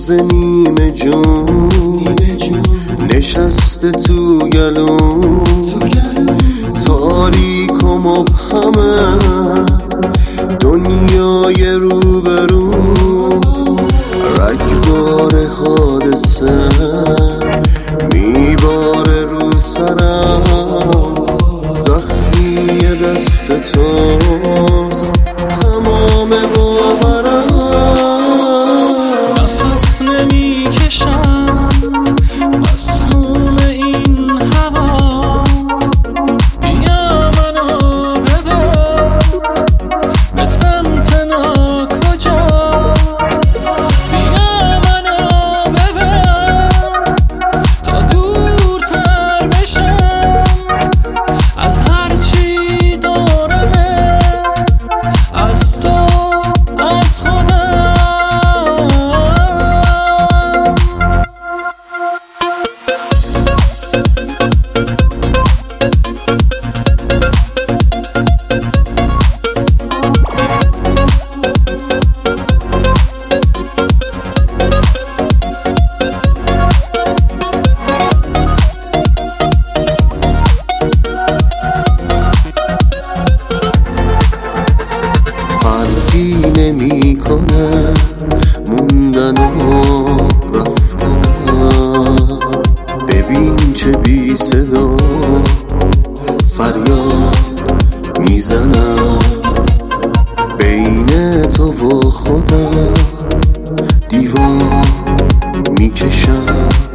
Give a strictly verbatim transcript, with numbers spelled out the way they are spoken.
روز نیمه جون نشسته تو گلوم، تاریک و مبهمه دنیای روبرو، رگبار حادثه میباره رو سرم، زخمی دست توست تمام باورم. نفس نمیکشم مسموم این هوا، بیا منو ببر به سمت ناکجا، بیا منو ببر تا دورتر بشم از هرچی دورمه، از تو از خودم. فرقی نمی کنه موندن و رفتنم، ببین چه بی صدا فریاد میزنم، بین تو و خودم دیوار میکشم.